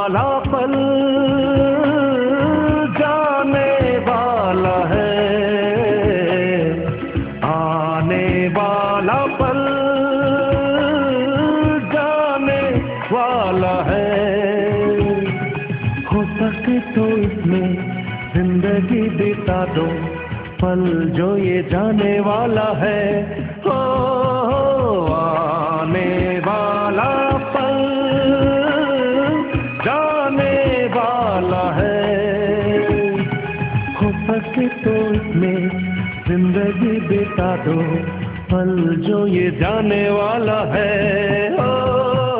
वाला पल जाने वाला है, आने वाला पल जाने वाला है। हो सके तो इसमें जिंदगी बिता दो, पल जो ये जाने वाला है। हो आने वाला पल जाने वाला है। हो सके तो इसमें जिंदगी बिता दो, पल जो ये जाने वाला है।